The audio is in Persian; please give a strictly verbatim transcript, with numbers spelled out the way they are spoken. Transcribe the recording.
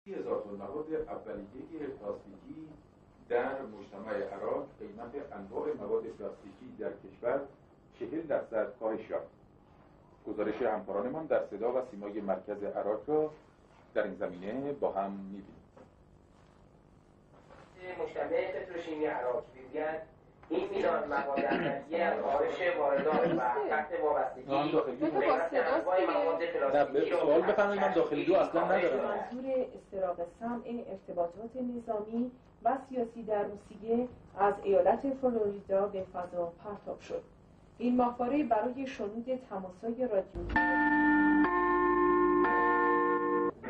اضافه المواد اولیه پلاستیکی در مجتمع عراق قیمت انواع مواد پلاستیکی در کشور چهل درصد کاهش یافت. گزارش همکارانمان در صدا و سیمای مرکز عراق را در این زمینه با هم می‌بینیم. مجتمع پتروشیمی عراق می‌گوید این میزان مواد اولیه کاهش واردات و خط وابستگی سوال بفرمایید. من داخلی دو اصلا ندارم. منظور استراق سمع ارتباطات نظامی و سیاسی در روسیه از ایالت فلوریدا به فضا پرتاب شد. این ماهواره برای شنود تماس‌های رادیویی